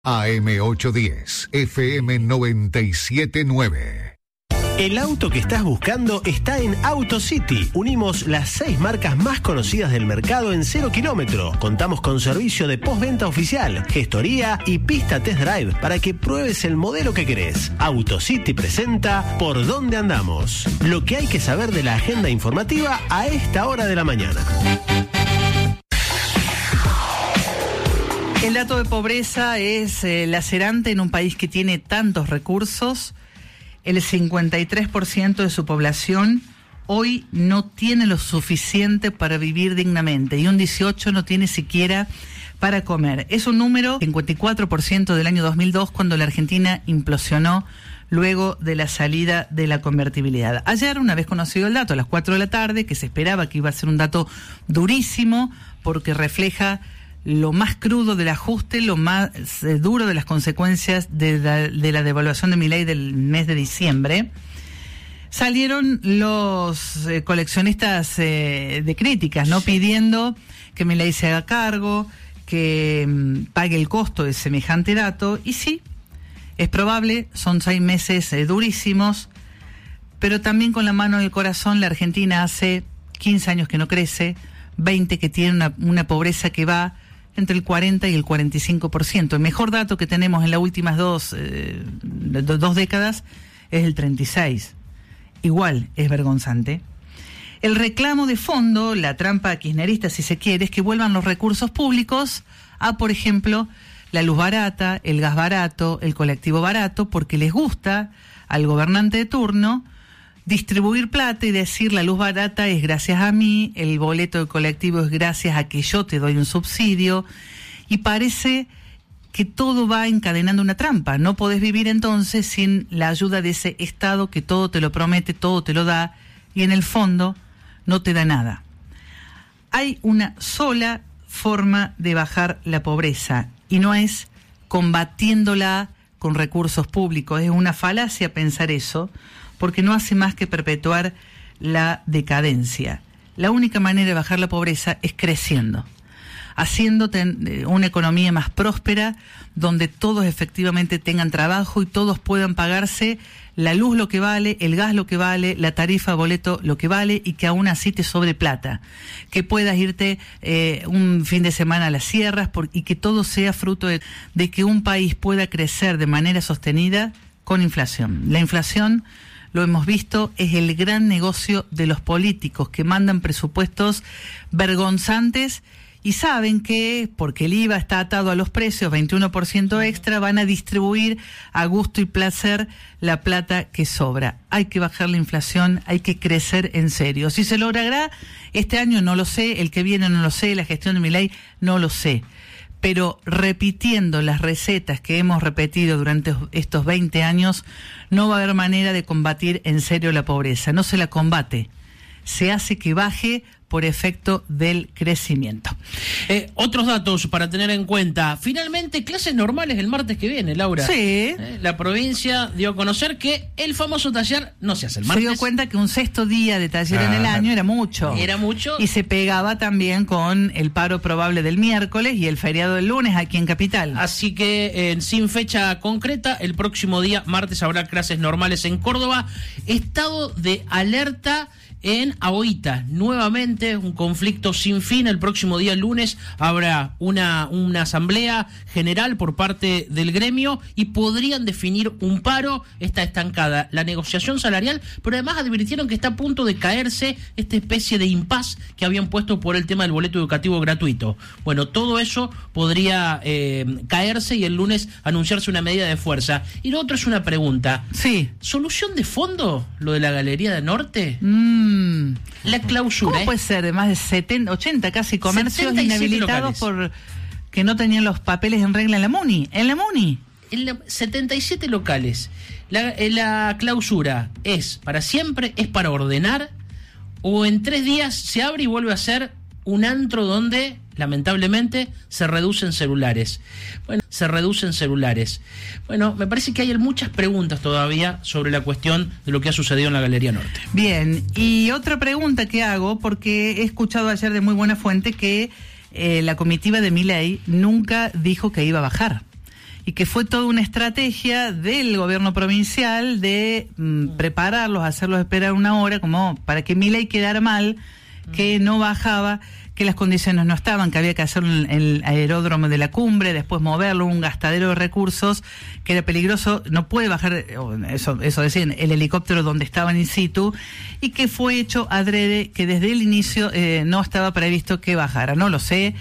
AM810, FM 97.9. El auto que estás buscando está en AutoCity. Unimos las 6 marcas más conocidas del mercado en 0 kilómetro. Contamos con servicio de postventa oficial, gestoría y pista test drive para que pruebes el modelo que querés. AutoCity presenta Por Dónde Andamos. Lo que hay que saber de la agenda informativa a esta hora de la mañana. El dato de pobreza es lacerante en un país que tiene tantos recursos. El 53% de su población hoy no tiene lo suficiente para vivir dignamente y un 18% no tiene siquiera para comer. Es un número 54% del año 2002, cuando la Argentina implosionó luego de la salida de la convertibilidad. Ayer, una vez conocido el dato, a las 4 de la tarde, que se esperaba que iba a ser un dato durísimo porque refleja lo más crudo del ajuste, lo más duro de las consecuencias de la devaluación de Milei del mes de diciembre, salieron los coleccionistas de críticas, ¿no? Pidiendo que Milei se haga cargo, que pague el costo de semejante dato. Y sí, es probable, son 6 meses durísimos, pero también con la mano en el corazón, la Argentina hace 15 años que no crece, 20 que tiene una pobreza que va entre el 40 y el 45%. El mejor dato que tenemos en las últimas dos décadas es el 36%. Igual es vergonzante. El reclamo de fondo, la trampa kirchnerista, si se quiere, es que vuelvan los recursos públicos a, por ejemplo, la luz barata, el gas barato, el colectivo barato, porque les gusta al gobernante de turno distribuir plata y decir la luz barata es gracias a mí, el boleto de colectivo es gracias a que yo te doy un subsidio, y parece que todo va encadenando una trampa. No podés vivir entonces sin la ayuda de ese Estado que todo te lo promete, todo te lo da, y en el fondo no te da nada. Hay una sola forma de bajar la pobreza, y no es combatiéndola con recursos públicos. Es una falacia pensar eso, porque no hace más que perpetuar la decadencia. La única manera de bajar la pobreza es creciendo, haciendo una economía más próspera, donde todos efectivamente tengan trabajo y todos puedan pagarse la luz lo que vale, el gas lo que vale, la tarifa boleto lo que vale, y que aún así te sobre plata, que puedas irte un fin de semana a las sierras, y que todo sea fruto de que un país pueda crecer de manera sostenida con inflación. La inflación, lo hemos visto, es el gran negocio de los políticos, que mandan presupuestos vergonzantes y saben que, porque el IVA está atado a los precios, 21% extra, van a distribuir a gusto y placer la plata que sobra. Hay que bajar la inflación, hay que crecer en serio. Si se logrará este año, no lo sé, el que viene no lo sé, la gestión de Milei no lo sé. Pero repitiendo las recetas que hemos repetido durante estos 20 años, no va a haber manera de combatir en serio la pobreza. No se la combate, se hace que baje por efecto del crecimiento. Otros datos para tener en cuenta. Finalmente, clases normales el martes que viene, Laura. Sí. La provincia dio a conocer que el famoso taller no se hace el martes. Se dio cuenta que un 6º día de taller en el año era mucho. Era mucho. Y se pegaba también con el paro probable del miércoles y el feriado del lunes aquí en Capital. Así que, sin fecha concreta, el próximo día, martes, habrá clases normales en Córdoba. Estado de alerta en Ahoita, nuevamente un conflicto sin fin. El próximo día, lunes, habrá una asamblea general por parte del gremio y podrían definir un paro. Está estancada la negociación salarial, pero además advirtieron que está a punto de caerse esta especie de impas que habían puesto por el tema del boleto educativo gratuito. Bueno, todo eso podría caerse y el lunes anunciarse una medida de fuerza. Y lo otro es una pregunta. Sí. ¿Solución de fondo lo de la Galería del Norte? La clausura. ¿Cómo puede ser de más de 70, 80 casi comercios inhabilitados por que no tenían los papeles en regla en la MUNI? En la MUNI. 77 locales. La clausura es para siempre, es para ordenar, o en 3 días se abre y vuelve a ser un antro donde lamentablemente se reducen celulares. Bueno, me parece que hay muchas preguntas todavía sobre la cuestión de lo que ha sucedido en la Galería Norte. Bien, y otra pregunta que hago, porque he escuchado ayer de muy buena fuente que la comitiva de Milei nunca dijo que iba a bajar. y que fue toda una estrategia del gobierno provincial de prepararlos, hacerlos esperar una hora, como para que Milei quedara mal, que no bajaba, que las condiciones no estaban, que había que hacerlo en el aeródromo de la Cumbre, después moverlo, un gastadero de recursos, que era peligroso, no puede bajar, eso decían, el helicóptero donde estaban in situ, y que fue hecho adrede, que desde el inicio no estaba previsto que bajara, no lo sé,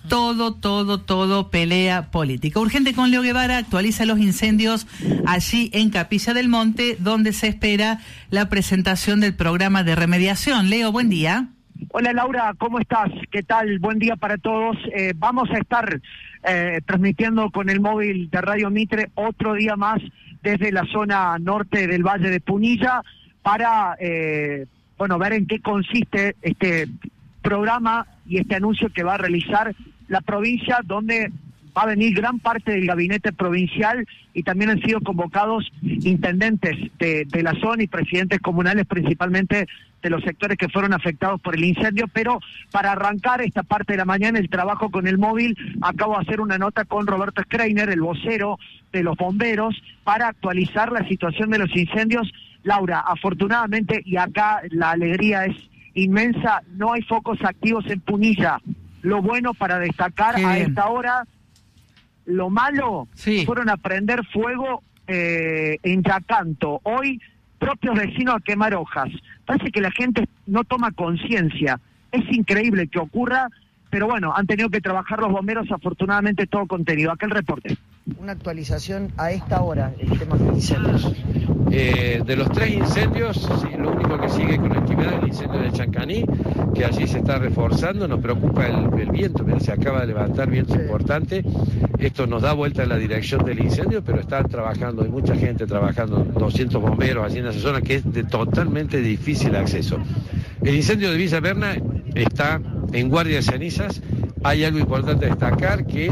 todo pelea política. Urgente con Leo Guevara actualiza los incendios allí en Capilla del Monte, donde se espera la presentación del programa de remediación. Leo, buen día. Hola Laura, ¿cómo estás? ¿Qué tal? Buen día para todos. Vamos a estar transmitiendo con el móvil de Radio Mitre otro día más desde la zona norte del Valle de Punilla para ver en qué consiste este programa y este anuncio que va a realizar la provincia, donde va a venir gran parte del gabinete provincial y también han sido convocados intendentes de la zona y presidentes comunales, principalmente de los sectores que fueron afectados por el incendio. Pero para arrancar esta parte de la mañana, el trabajo con el móvil, acabo de hacer una nota con Roberto Schreiner, el vocero de los bomberos, para actualizar la situación de los incendios. Laura, afortunadamente, y acá la alegría es inmensa, no hay focos activos en Punilla. Lo bueno para destacar a esta hora. Lo malo, fueron a prender fuego en Yacanto. Hoy, propios vecinos a quemar hojas. Parece que la gente no toma conciencia. Es increíble que ocurra, pero bueno, han tenido que trabajar los bomberos, afortunadamente todo contenido. Acá el reporte. Una actualización a esta hora, el tema de incendios. De los 3 incendios, sí, lo único que sigue con actividad es el incendio de Chancaní, que allí se está reforzando. Nos preocupa el viento, mira, se acaba de levantar viento importante. Esto nos da vuelta en la dirección del incendio, pero están trabajando, hay mucha gente trabajando, 200 bomberos allí en esa zona que es de totalmente difícil acceso. El incendio de Villa Berna está en guardia de cenizas. Hay algo importante a destacar, que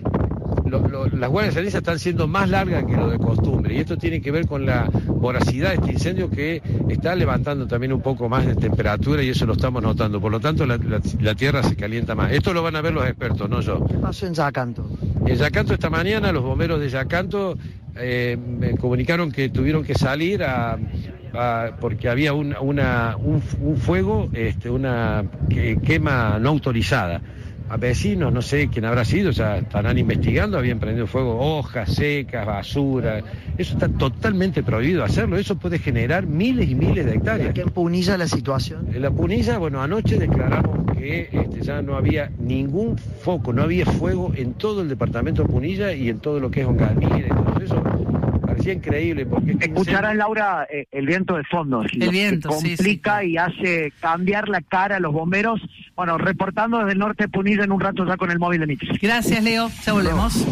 las guardias de ceniza están siendo más largas que lo de costumbre, y esto tiene que ver con la voracidad de este incendio, que está levantando también un poco más de temperatura, y eso lo estamos notando. Por lo tanto, la tierra se calienta más. Esto lo van a ver los expertos, no yo. ¿Qué pasó en Yacanto? En Yacanto esta mañana los bomberos de Yacanto me comunicaron que tuvieron que salir porque había un fuego, una quema no autorizada. A vecinos, no sé quién habrá sido, ya estarán investigando, habían prendido fuego hojas secas, basura. Eso está totalmente prohibido hacerlo, eso puede generar miles y miles de hectáreas. ¿Aquí en Punilla la situación? En la Punilla, bueno, anoche declaramos que ya no había ningún foco, no había fuego en todo el departamento de Punilla y en todo lo que es Ongalmira y todo eso. Parecía increíble porque... Escucharán, Laura, el viento de fondo. El viento, complica y hace cambiar la cara a los bomberos. Bueno, reportando desde el norte de Punilla en un rato ya con el móvil de Mitre. Gracias, Leo. Ya volvemos.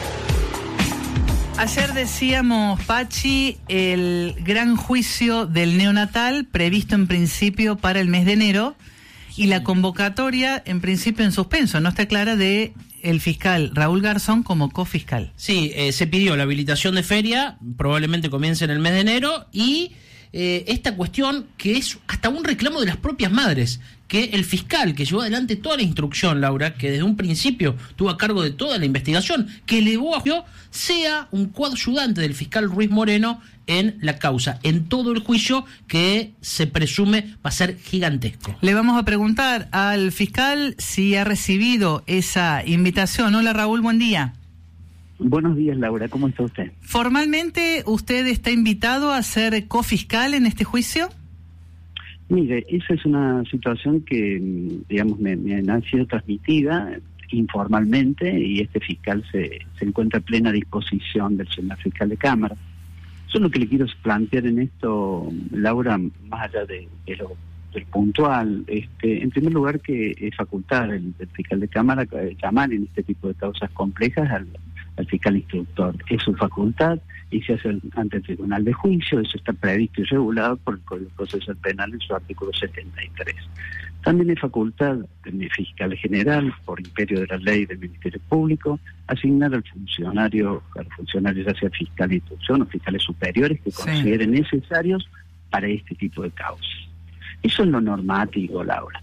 Ayer decíamos, Pachi, el gran juicio del neonatal previsto en principio para el mes de enero, y la convocatoria en principio en suspenso, no está clara, de el fiscal Raúl Garzón como cofiscal. Sí, se pidió la habilitación de feria, probablemente comience en el mes de enero, y esta cuestión que es hasta un reclamo de las propias madres, que el fiscal que llevó adelante toda la instrucción, Laura, que desde un principio tuvo a cargo de toda la investigación, que elevó a juicio, sea un coayudante del fiscal Ruiz Moreno en la causa, en todo el juicio que se presume va a ser gigantesco. Le vamos a preguntar al fiscal si ha recibido esa invitación. Hola Raúl, buen día. Buenos días, Laura, ¿cómo está usted? ¿Formalmente usted está invitado a ser cofiscal en este juicio? Mire, esa es una situación que, digamos, me ha sido transmitida informalmente, y este fiscal se encuentra a plena disposición del señor fiscal de Cámara. Yo lo que le quiero plantear en esto, Laura, más allá del puntual, en primer lugar, que es facultad del fiscal de Cámara llamar en este tipo de causas complejas al fiscal instructor. Es su facultad y se hace ante el Tribunal de Juicio. Eso está previsto y regulado por el Código Procesal Penal en su artículo 73. También es facultad del fiscal general, por imperio de la ley del Ministerio Público, asignar a los funcionarios, ya sea fiscal de instrucción o fiscales superiores que consideren necesarios para este tipo de causas. Eso es lo normativo, Laura.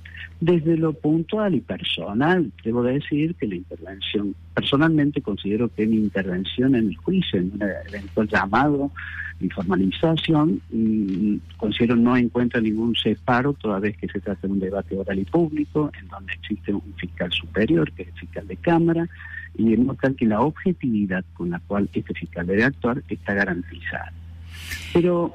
Desde lo puntual y personal, debo decir que la intervención, personalmente considero que mi intervención en el juicio, en un eventual llamado y formalización, considero no encuentra ningún separo, toda vez que se trata de un debate oral y público, en donde existe un fiscal superior, que es el fiscal de Cámara, y de modo tal que la objetividad con la cual este fiscal debe actuar está garantizada. Pero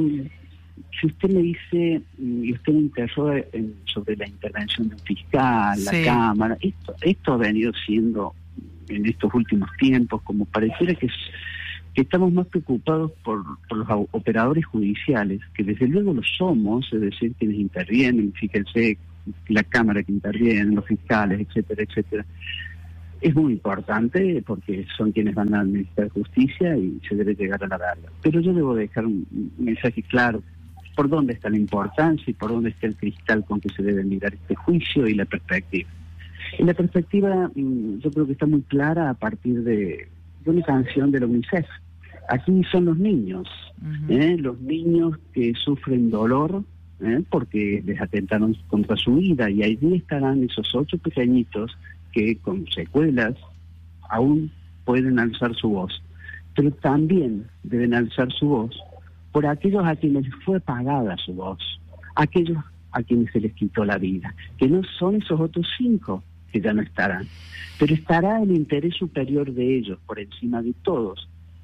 si usted me dice, y usted me interroga sobre la intervención del fiscal, la Cámara, esto ha venido siendo en estos últimos tiempos, como pareciera que estamos más preocupados por los operadores judiciales, que desde luego lo somos, es decir, quienes intervienen, fíjense, la Cámara que interviene, los fiscales, etcétera, etcétera. Es muy importante porque son quienes van a administrar justicia y se debe llegar a la verdad. Pero yo debo dejar un mensaje claro: por dónde está la importancia y por dónde está el cristal con que se debe mirar este juicio y la perspectiva. En la perspectiva, yo creo que está muy clara a partir de una canción de la UNICEF. Aquí son los niños, los niños que sufren dolor porque les atentaron contra su vida, y allí estarán esos 8 pequeñitos que con secuelas aún pueden alzar su voz, pero también deben alzar su voz por aquellos a quienes fue apagada su voz, aquellos a quienes se les quitó la vida, que no son esos otros 5 que ya no estarán, pero estará el interés superior de ellos por encima de todos,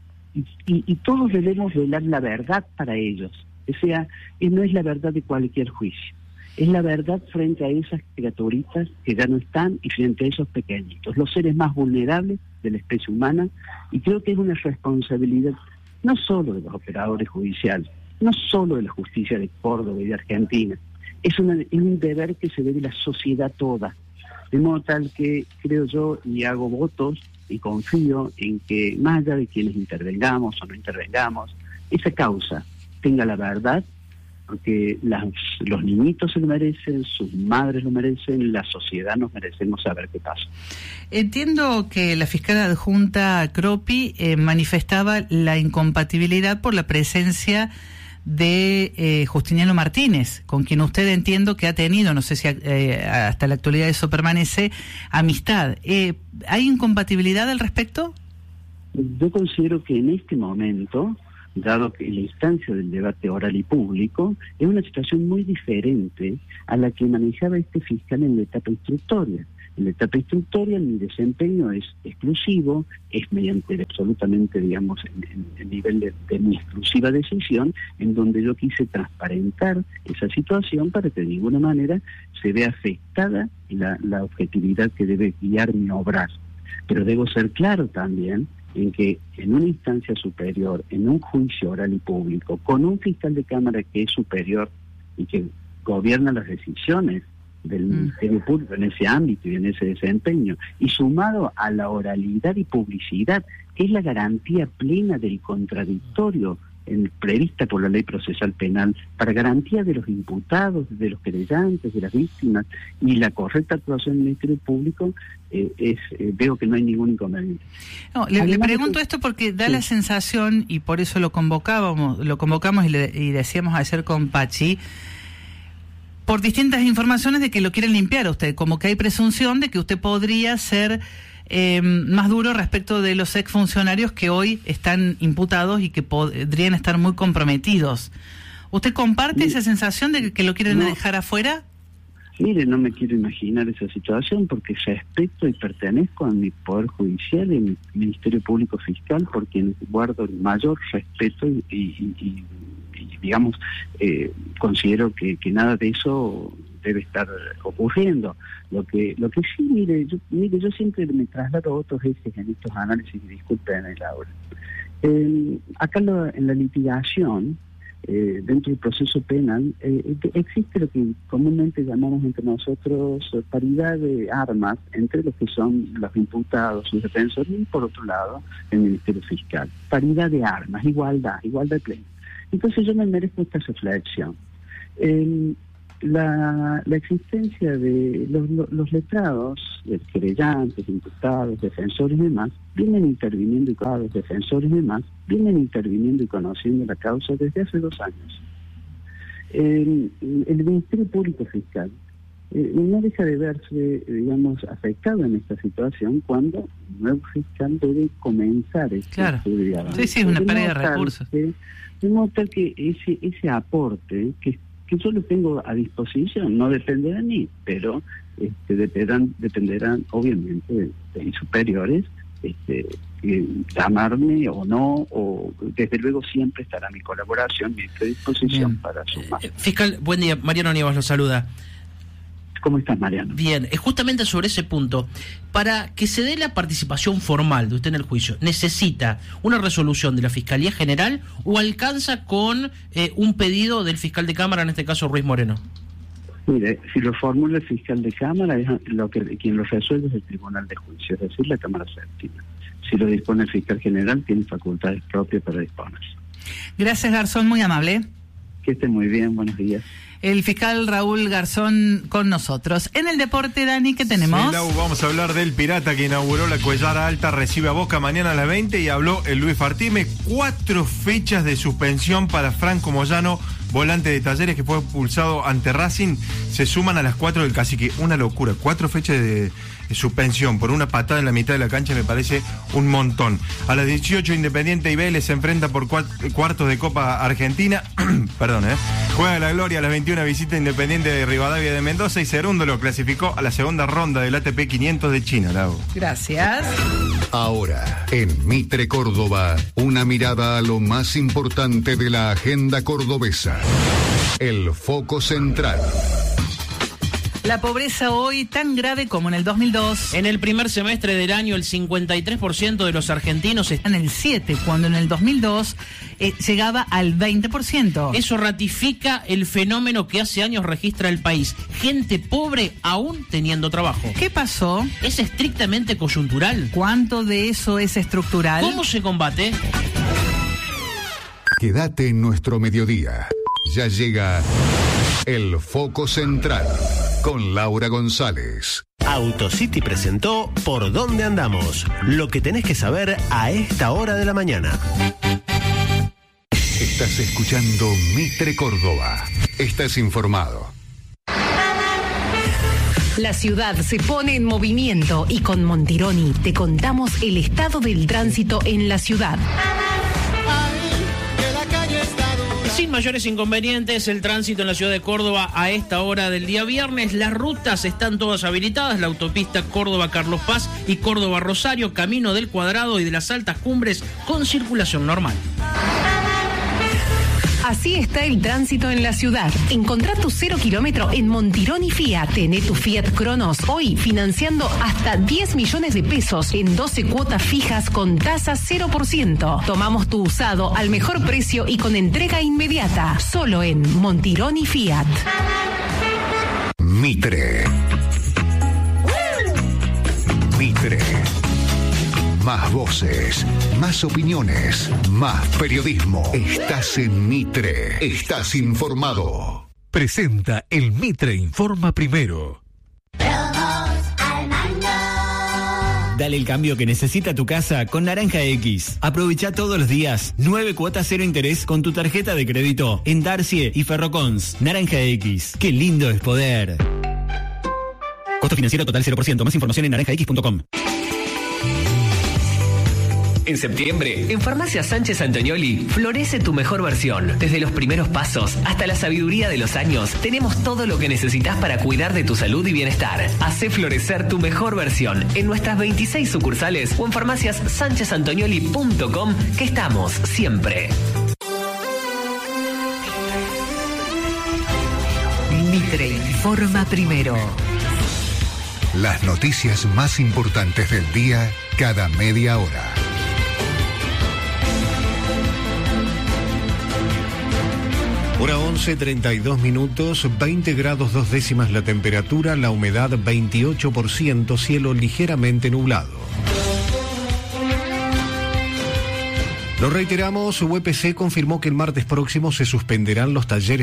y todos debemos velar la verdad para ellos. O sea, no es la verdad de cualquier juicio, es la verdad frente a esas criaturitas que ya no están y frente a esos pequeñitos, los seres más vulnerables de la especie humana. Y creo que es una responsabilidad no solo de los operadores judiciales, no solo de la justicia de Córdoba y de Argentina, es un deber que se debe a la sociedad toda, de modo tal que creo yo y hago votos y confío en que, más allá de quienes intervengamos o no intervengamos, esa causa tenga la verdad, porque los niñitos se lo merecen, sus madres lo merecen, la sociedad nos merecemos saber qué pasa. Entiendo que la fiscal adjunta Croppi manifestaba la incompatibilidad por la presencia de Justiniano Martínez, con quien usted entiendo que ha tenido, no sé si hasta la actualidad eso permanece, amistad. ¿Hay incompatibilidad al respecto? Yo considero que en este momento, dado que la instancia del debate oral y público es una situación muy diferente a la que manejaba este fiscal en la etapa instructoria. En la etapa instructoria mi desempeño es exclusivo, es mediante absolutamente, digamos, el nivel de mi exclusiva decisión, en donde yo quise transparentar esa situación para que de ninguna manera se vea afectada la objetividad que debe guiar mi obrar. Pero debo ser claro también en que en una instancia superior, en un juicio oral y público, con un fiscal de Cámara que es superior y que gobierna las decisiones del Ministerio Público en ese ámbito y en ese desempeño, y sumado a la oralidad y publicidad, que es la garantía plena del contradictorio prevista por la Ley Procesal Penal, para garantía de los imputados, de los querellantes, de las víctimas, y la correcta actuación del Ministerio Público, veo que no hay ningún inconveniente. No, le pregunto esto porque da la sensación, y por eso lo convocamos y decíamos ayer con Pachi, por distintas informaciones de que lo quieren limpiar a usted, como que hay presunción de que usted podría ser más duro respecto de los exfuncionarios que hoy están imputados y que podrían estar muy comprometidos. ¿Usted comparte esa sensación de que lo quieren dejar afuera? Mire, no me quiero imaginar esa situación porque respeto y pertenezco a mi Poder Judicial y mi Ministerio Público Fiscal, por quien guardo el mayor respeto y digamos, considero que nada de eso debe estar ocurriendo. Lo que sí, mire, yo siempre me traslado a otros ejes en estos análisis, y disculpen, Laura. Acá en la litigación, dentro del proceso penal, existe lo que comúnmente llamamos entre nosotros paridad de armas entre los que son los imputados, sus defensores, y por otro lado, el Ministerio Fiscal. Paridad de armas, igualdad plena. Entonces yo me merezco esta reflexión. La existencia de los letrados, querellantes, imputados, defensores y demás, vienen interviniendo y conociendo la causa desde hace 2 años. El Ministerio Público Fiscal no deja de verse, digamos, afectado en esta situación cuando el nuevo fiscal debe comenzar claro. estudio. Sí, es una pérdida de recursos. De modo tal que ese aporte que yo lo tengo a disposición, no depende de mí, pero dependerán obviamente de mis superiores, llamarme o no, o desde luego siempre estará mi colaboración, mi predisposición Bien. para sumar. Fiscal, buen día, Mariano Nievas lo saluda. ¿Cómo estás, Mariano? Bien, justamente sobre ese punto, para que se dé la participación formal de usted en el juicio, ¿necesita una resolución de la Fiscalía General o alcanza con un pedido del fiscal de Cámara, en este caso Ruiz Moreno? Mire, si lo formula el fiscal de Cámara, quien lo resuelve es el Tribunal de Juicio, es decir, la Cámara Séptima. Si lo dispone el fiscal general, tiene facultades propias para disponerse. Gracias, Garzón, muy amable. Que esté muy bien, buenos días. El fiscal Raúl Garzón con nosotros. En el deporte, Dani, ¿qué tenemos? Sí, Lau, vamos a hablar del Pirata que inauguró la Cuellara Alta, recibe a Boca mañana a las 20 y habló el Luis Fartime. 4 fechas de suspensión para Franco Moyano, volante de Talleres que fue expulsado ante Racing. Se suman a las 4 del Cacique. Una locura. 4 fechas de suspensión por una patada en la mitad de la cancha me parece un montón. A las 18 Independiente y Vélez se enfrenta por cuartos de Copa Argentina. Perdón, Juega la Gloria a las 21, visita Independiente de Rivadavia de Mendoza y Cerundo lo clasificó a la segunda ronda del ATP 500 de China, Lau. Gracias. Ahora, en Mitre Córdoba, una mirada a lo más importante de la agenda cordobesa. El foco central. La pobreza hoy tan grave como en el 2002. En el primer semestre del año, el 53% de los argentinos En el 7, cuando en el 2002 llegaba al 20%. Eso ratifica el fenómeno que hace años registra el país. Gente pobre aún teniendo trabajo. ¿Qué pasó? ¿Es estrictamente coyuntural? ¿Cuánto de eso es estructural? ¿Cómo se combate? Quédate en nuestro mediodía. Ya llega el foco central con Laura González. AutoCity presentó Por Dónde Andamos, lo que tenés que saber a esta hora de la mañana. Estás escuchando Mitre Córdoba. Estás informado. La ciudad se pone en movimiento y con Montironi te contamos el estado del tránsito en la ciudad. Sin mayores inconvenientes, el tránsito en la ciudad de Córdoba a esta hora del día viernes. Las rutas están todas habilitadas, la autopista Córdoba-Carlos Paz y Córdoba-Rosario, Camino del Cuadrado y de las Altas Cumbres con circulación normal. Así está el tránsito en la ciudad. Encontrá tu 0 kilómetro en Montironi Fiat. Tené tu Fiat Cronos hoy financiando hasta 10 millones de pesos en 12 cuotas fijas con tasa 0%. Tomamos tu usado al mejor precio y con entrega inmediata. Solo en Montironi Fiat. Mitre. Mitre. Más voces, más opiniones, más periodismo. Estás en Mitre. Estás informado. Presenta el Mitre Informa Primero. Dale el cambio que necesita tu casa con Naranja X. Aprovecha todos los días 9 cuotas 0 interés con tu tarjeta de crédito en Darcie y Ferrocons. Naranja X. Qué lindo es poder. Costo financiero total 0%. Más información en naranjax.com. En septiembre, en Farmacia Sánchez Antonioli, florece tu mejor versión. Desde los primeros pasos hasta la sabiduría de los años, tenemos todo lo que necesitas para cuidar de tu salud y bienestar. Hacé florecer tu mejor versión en nuestras 26 sucursales o en farmaciassanchezantonioli.com, que estamos siempre. Mitre informa primero. Las noticias más importantes del día cada media hora. Hora 11:32 minutos, 20 grados 2 décimas la temperatura, la humedad 28%, cielo ligeramente nublado. Lo reiteramos, UPC confirmó que el martes próximo se suspenderán los talleres